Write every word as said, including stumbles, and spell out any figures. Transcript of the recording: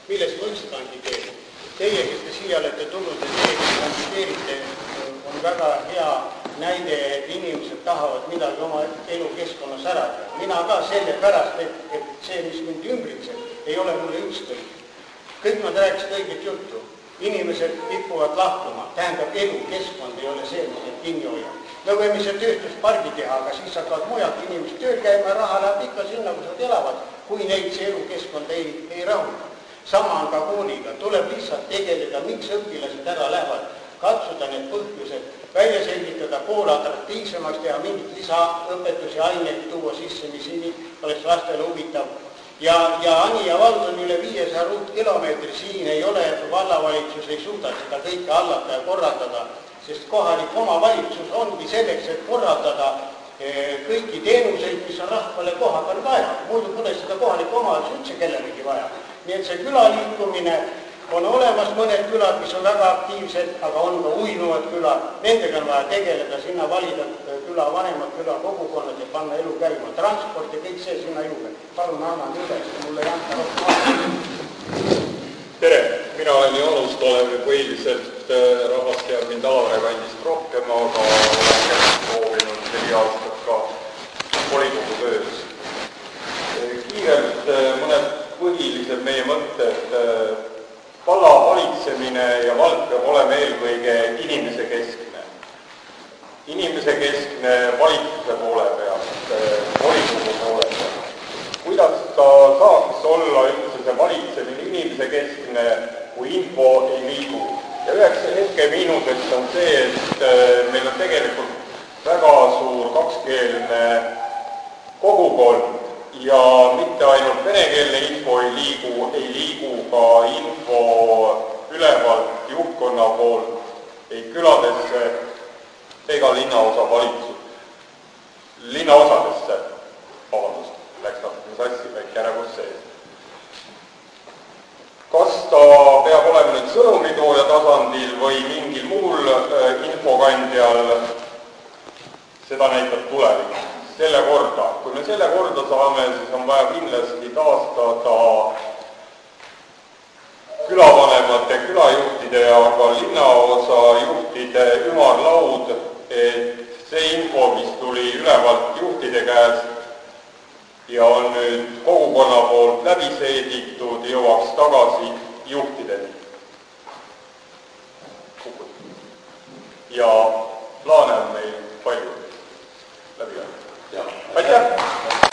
milles ma üldse kandideerin. Teie, kes te siia olete tulnud ja teie, kes kandideerite, on väga hea näide, et inimesed tahavad midagi oma elukeskkonnas ära teha. Mina ka sellepärast, et, et see, mis mind ümbritseb, ei ole mulle ükskõik. Kõik nad rääkisid õiget juttu. Inimesed kipuvad lahkuma, tähendab elukeskkond ei ole see, mis neid kinni hoiab. Me võime see tööstuspargi teha, aga siis hakkavad mujalt inimesed tööl käima ja raha läheb ikka sinna, kus nad elavad, kui neid see elukeskkond ei, ei rahulda. Sama on ka kooliga, tuleb lihtsalt tegeleda, miks õpilased ära lähevad, katsuda need põhjused, välja selgitada, kool atraktiivsemaks teha, mingit lisaõpetusi, aineid tuua sisse, mis oleks lastele huvitav. Ja, ja Anija vald on üle viiesaja ruutkilomeetri, siin ei ole, vallavalitsus ei suuda seda kõike hallata ja korraldada, sest kohalik omavalitsus ongi selleks, et korraldada kõiki teenuseid, mis on rahvale koha peal vaja. Muidu pole seda kohaliku omavalitsus üldse kellelegi vaja. Nii et see külaliikumine on olemas mõned külad, mis on väga aktiivsed, aga on ka uinuvad külad. Nendega on vaja tegeleda, sinna valida küla vanemad, küla kogukonnad ja panna elu käima. Transport ja kõik see sinna juurde. Palun annan üles, mulle ei anta rohkem. Tere, mina olen Jaanust, olen põhiliselt rahvast ja mind Alavere kandist rohkem, aga olen proovinud neli aastat ka volikogu töös. Kiirelt mõned põhilised meie mõtted. Valla valitsemine ja vald peab olema eelkõige inimese keskne. Inimese keskne valitsuse poole pealt, volikogu poole pealt. Kuidas ta saaks olla üldse see valitsemine inimese keskne, kui info ei liigu? Ja üheks hetke miinuseks on see, et meil on tegelikult väga suur kakskeelne kogukond ja mitte ainult venekeelne info ei liigu, ei liigu ka info ülevalt juhtkonna poolt ei küladesse ega linnaosa valitsus. Linnaosadesse, vabandust, läks natukene sassi, väike ärevus sees. Kas ta peab olema nüüd sõnumitooja tasandil või mingil muul infokandjal, seda näitab tulevik. Selle korda. Kui me selle korda saame, siis on vaja kindlasti taastada külavanemate, külajuhtide ja ka linnaosa juhtide ümarlaud, et see info, mis tuli ülevalt juhtide käest ja on nüüd kogukonna poolt läbi seeditud, jõuaks tagasi juhtideni. Ja plaane on meil palju läbi jäänud.